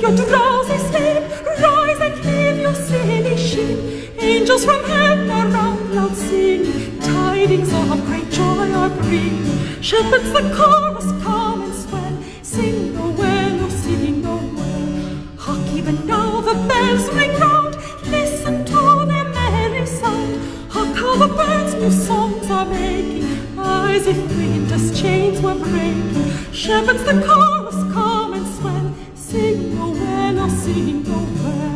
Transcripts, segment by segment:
your drowsy sleep, rise and leave your silly sheep. Angels from heaven around loud sing, tidings of great joy are bring. Shepherds the chorus come and swell, sing no well, oh sing no well. Hark, even now the bells ring round, listen to their merry sound. Hark how the birds new songs are making, as if winter's chains were breaking. Shepherds the chorus come and swell, sing no well, oh sing no well.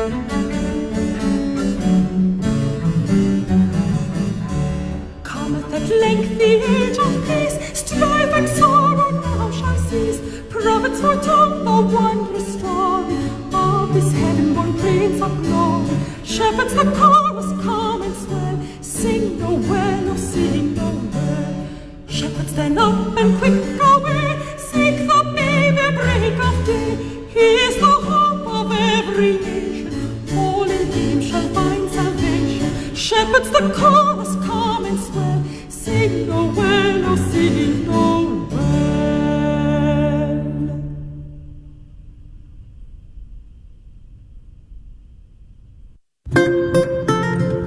Cometh at length the age of peace, strife and sorrow now shall cease. Prophets foretold the wondrous story of this heaven-born Prince of Glory. Shepherds the chorus come and swell, sing no well, oh sing no well. Shepherds then up and quick away, seek the baby break of day. He is the hope of every nation, all in him shall find salvation. Shepherds the chorus